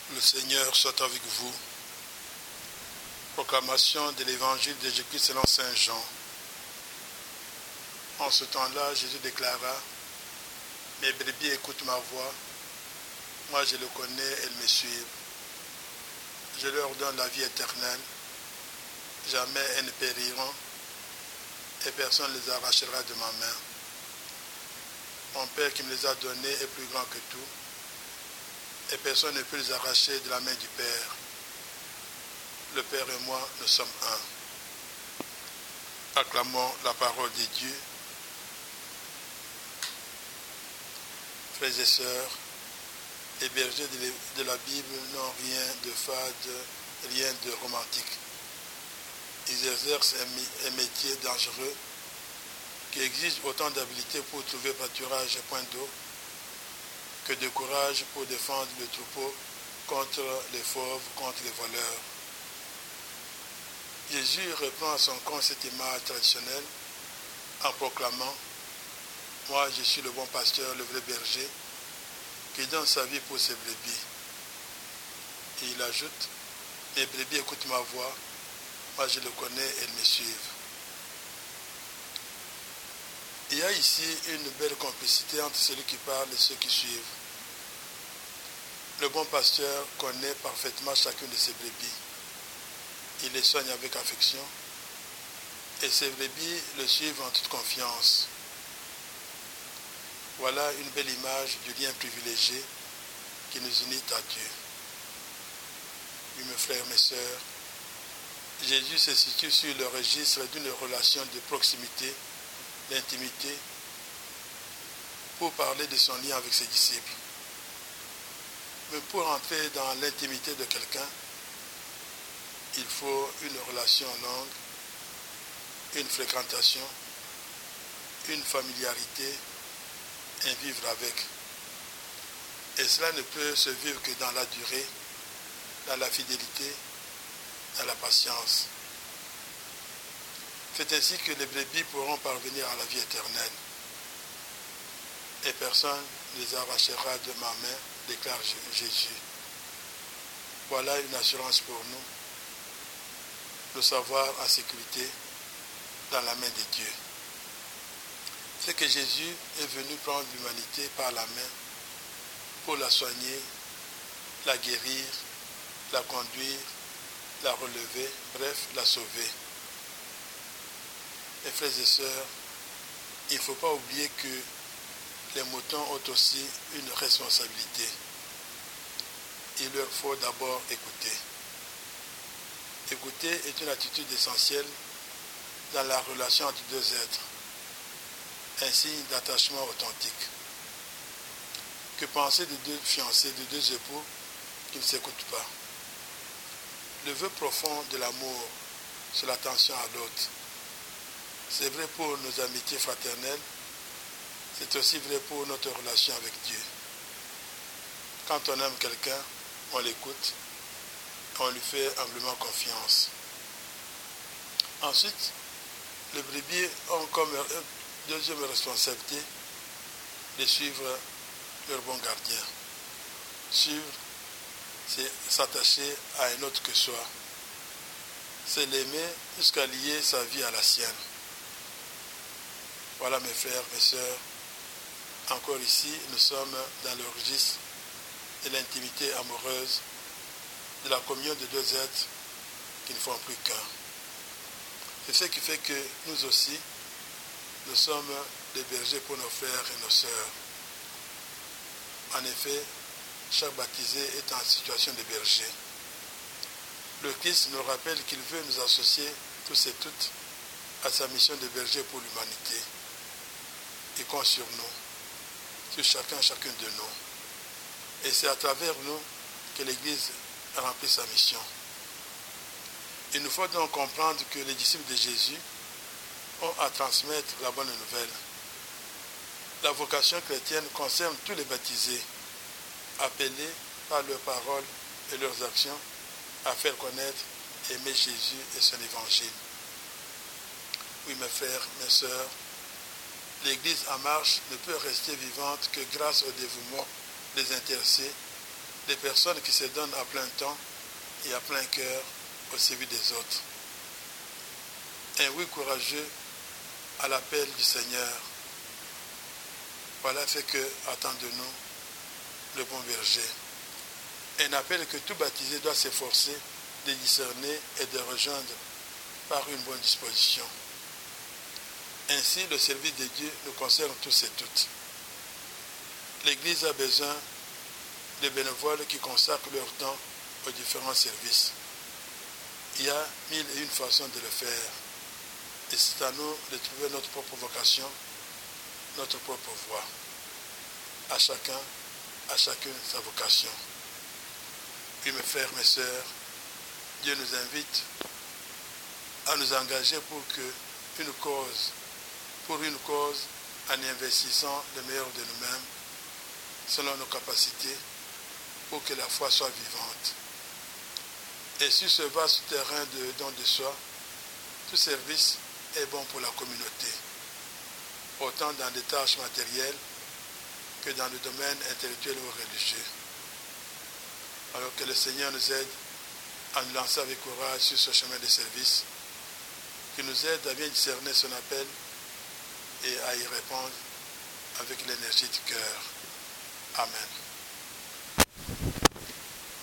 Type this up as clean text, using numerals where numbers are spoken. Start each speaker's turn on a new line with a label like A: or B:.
A: Le Seigneur soit avec vous. Proclamation de l'évangile de Jésus-Christ selon saint Jean. En ce temps-là, Jésus déclara: mes brebis écoutent ma voix. Moi je le connais, elles me suivent. Je leur donne la vie éternelle. Jamais elles ne périront et personne ne les arrachera de ma main. Mon Père qui me les a donnés est plus grand que tout et personne ne peut les arracher de la main du Père. Le Père et moi, nous sommes un. Acclamons la parole de Dieu. Frères et sœurs, les bergers de la Bible n'ont rien de fade, rien de romantique. Ils exercent un métier dangereux qui exige autant d'habileté pour trouver pâturage et point d'eau que de courage pour défendre le troupeau contre les fauves, contre les voleurs. Jésus reprend à son compte cette image traditionnelle en proclamant: moi je suis le bon pasteur, le vrai berger, qui donne sa vie pour ses brebis. Et il ajoute: mes brebis écoutent ma voix, moi je le connais, elles me suivent. Il y a ici une belle complicité entre celui qui parle et ceux qui suivent. Le bon pasteur connaît parfaitement chacune de ses brebis. Il les soigne avec affection et ses brebis le suivent en toute confiance. Voilà une belle image du lien privilégié qui nous unit à Dieu. Oui, mes frères, mes sœurs, Jésus se situe sur le registre d'une relation de proximité, d'intimité, pour parler de son lien avec ses disciples. Mais pour entrer dans l'intimité de quelqu'un, il faut une relation longue, une fréquentation, une familiarité, un vivre avec. Et cela ne peut se vivre que dans la durée, dans la fidélité, dans la patience. C'est ainsi que les brebis pourront parvenir à la vie éternelle. Et personne ne les arrachera de ma main, déclare Jésus. Voilà une assurance pour nous. Le savoir en sécurité dans la main de Dieu. C'est que Jésus est venu prendre l'humanité par la main pour la soigner, la guérir, la conduire, la relever, bref, la sauver. Mes frères et sœurs, il ne faut pas oublier que les moutons ont aussi une responsabilité. Il leur faut d'abord écouter. Écouter est une attitude essentielle dans la relation entre deux êtres, un signe d'attachement authentique. Que penser de deux fiancés, de deux époux qui ne s'écoutent pas? Le vœu profond de l'amour, c'est l'attention à l'autre. C'est vrai pour nos amitiés fraternelles, c'est aussi vrai pour notre relation avec Dieu. Quand on aime quelqu'un, on l'écoute, on lui fait humblement confiance. Ensuite, les brebis ont comme deuxième responsabilité de suivre leur bon gardien. Suivre, c'est s'attacher à un autre que soi. C'est l'aimer jusqu'à lier sa vie à la sienne. Voilà mes frères, mes sœurs. Encore ici, nous sommes dans le registre de l'intimité amoureuse, de la communion de deux êtres qui ne font plus qu'un. C'est ce qui fait que nous aussi, nous sommes des bergers pour nos frères et nos sœurs. En effet, chaque baptisé est en situation de berger. Le Christ nous rappelle qu'il veut nous associer tous et toutes à sa mission de berger pour l'humanité. Il compte sur nous, sur chacune de nous. Et c'est à travers nous que l'Église remplit sa mission. Il nous faut donc comprendre que les disciples de Jésus ont à transmettre la bonne nouvelle. La vocation chrétienne concerne tous les baptisés, appelés par leurs paroles et leurs actions à faire connaître et aimer Jésus et son évangile. Oui, mes frères, mes sœurs, l'Église en marche ne peut rester vivante que grâce au dévouement des intéressés des personnes qui se donnent à plein temps et à plein cœur au service des autres. Un oui courageux à l'appel du Seigneur. Voilà ce que attend de nous le bon berger. Un appel que tout baptisé doit s'efforcer de discerner et de rejoindre par une bonne disposition. Ainsi, le service de Dieu nous concerne tous et toutes. L'Église a besoin de bénévoles qui consacrent leur temps aux différents services. Il y a 1001 façons de le faire. Et c'est à nous de trouver notre propre vocation, notre propre voie. À chacun, à chacune sa vocation. Puis mes frères, mes sœurs, Dieu nous invite à nous engager pour une cause, en investissant le meilleur de nous-mêmes, selon nos capacités, pour que la foi soit vivante. Et sur ce vaste terrain de don de soi, tout service est bon pour la communauté, autant dans des tâches matérielles que dans le domaine intellectuel ou religieux. Alors que le Seigneur nous aide à nous lancer avec courage sur ce chemin de service, qui nous aide à bien discerner son appel et à y répondre avec l'énergie du cœur. Amen.